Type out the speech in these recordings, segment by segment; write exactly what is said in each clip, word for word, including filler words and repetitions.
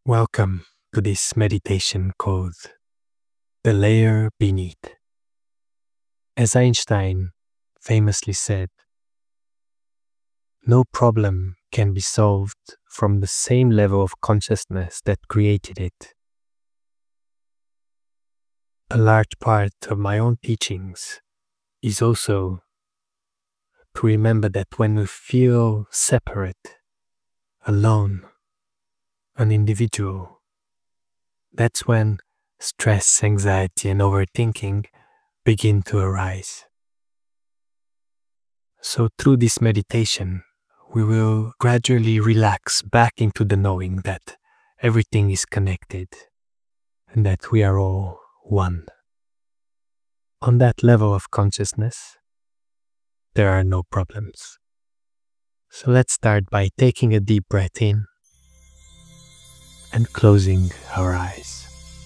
Welcome to this meditation called The Layer Beneath. As Einstein famously said, no problem can be solved from the same level of consciousness that created it. A large part of my own teachings is also to remember that when we feel separate, alone, an individual, that's when stress, anxiety, and overthinking begin to arise. So through this meditation, we will gradually relax back into the knowing that everything is connected and that we are all one. On that level of consciousness, there are no problems. So let's start by taking a deep breath in and closing our eyes.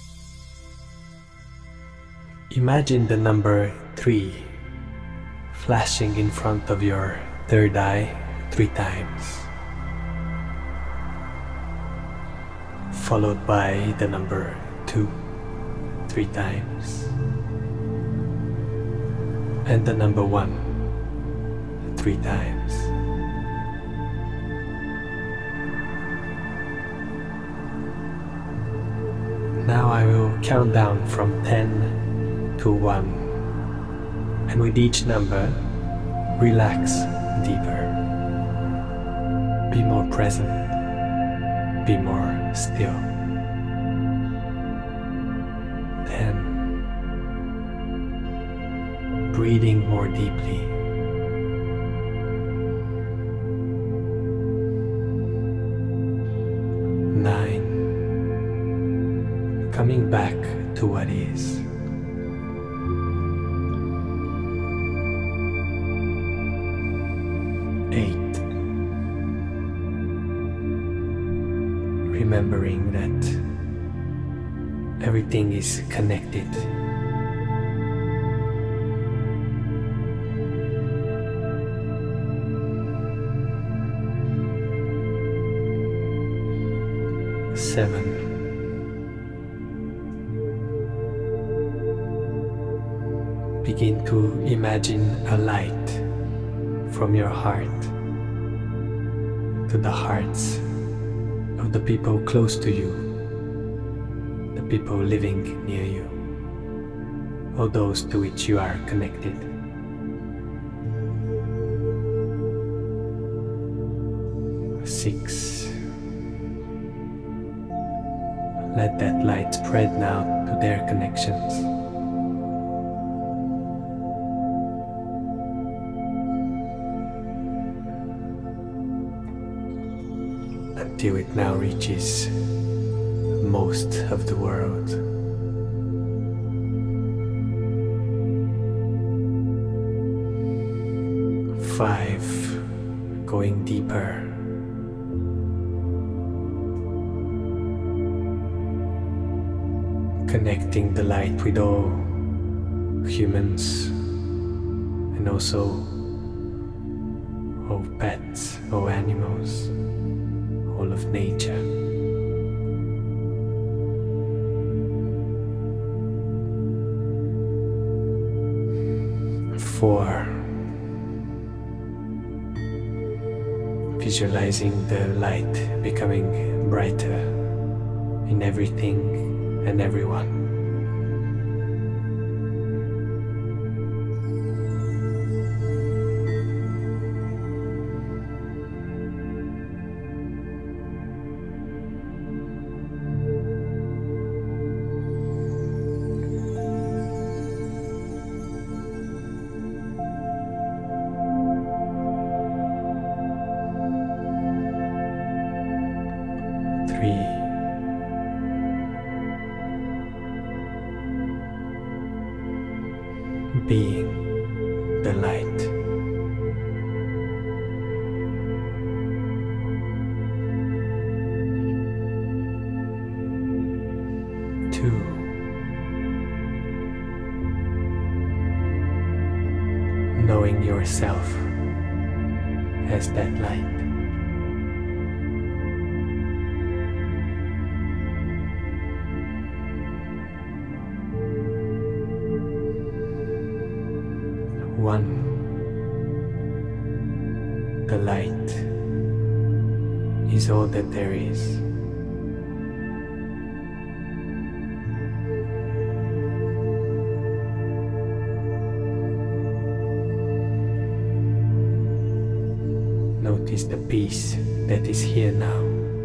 Imagine the number three flashing in front of your third eye three times, followed by the number two three times, and the number one three times. Now I will count down from ten to one, and with each number, relax deeper. Be more present. Be more still. Ten. Breathing more deeply. Nine. Coming back to what is. Eight. Remembering that everything is connected. Seven. Begin to imagine a light from your heart to the hearts of the people close to you, the people living near you, or those to which you are connected. Six. Let that light spread now to their connections. Until it now reaches most of the world. Five, going deeper. Connecting the light with all humans and also all pets, all animals, all of nature. Four. Visualizing the light becoming brighter in everything and everyone. Three. Being the light. Two. Knowing yourself as that light. One, the light is all that there is. Notice the peace that is here now.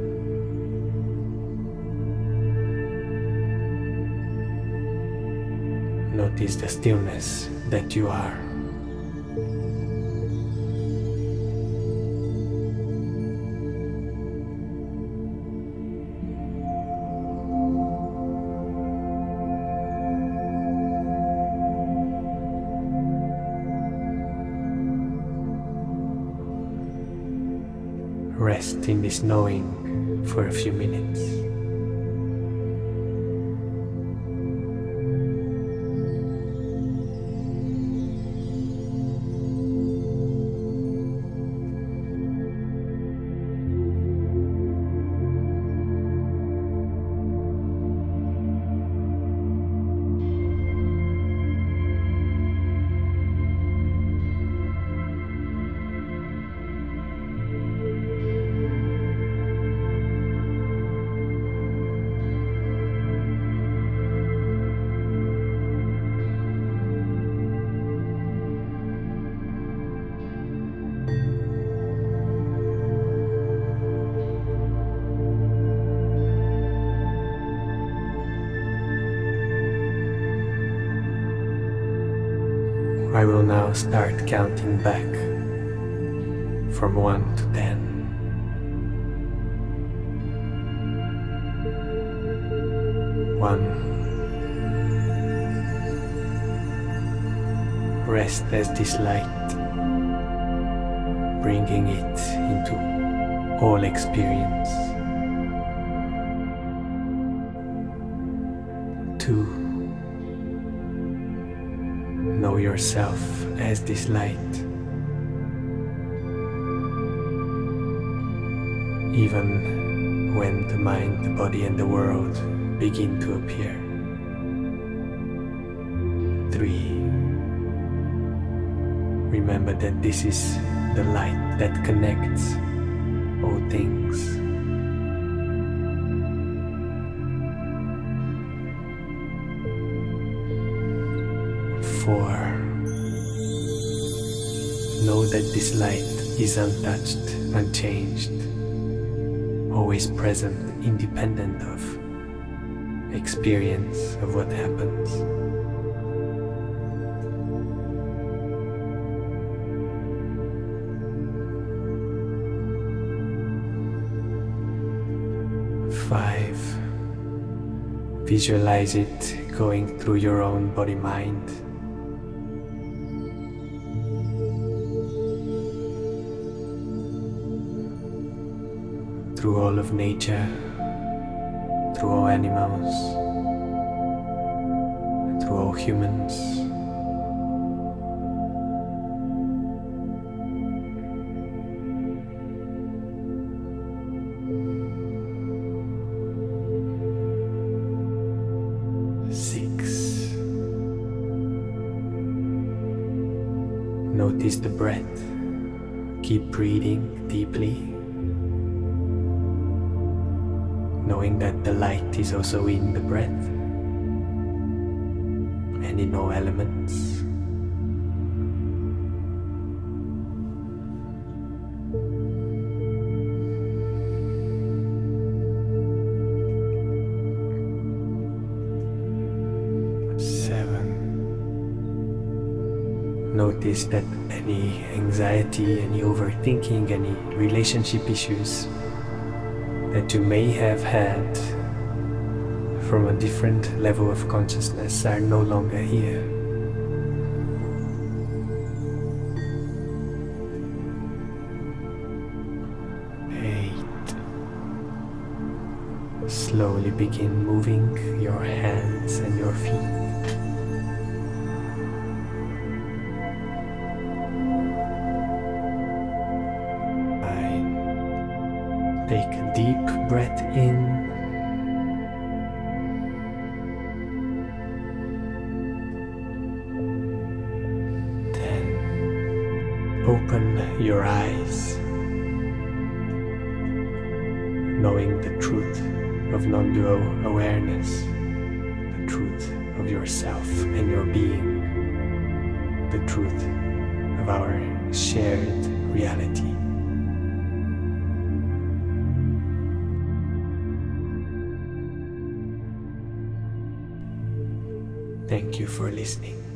Notice the stillness that you are. Rest in this knowing for a few minutes. I will now start counting back from one to ten. One. Rest as this light, bringing it into all experience. Two. Know yourself as this light, even when the mind, the body and the world begin to appear. Three. Remember that this is the light that connects all things. Four. Know that this light is untouched, unchanged, always present, independent of experience of what happens. Five. Visualize it going through your own body-mind. Through all of nature, through all animals, through all humans. Six. Notice the breath. Keep breathing deeply, knowing that the light is also in the breath and in all elements. Seven. Notice that any anxiety, any overthinking, any relationship issues that you may have had from a different level of consciousness are no longer here. Eight. Slowly begin moving your hands and your feet. Take a deep breath in ten. your eyes, knowing the truth of non-dual awareness, the truth of yourself and your being, the truth of our shared reality. Thank you for listening.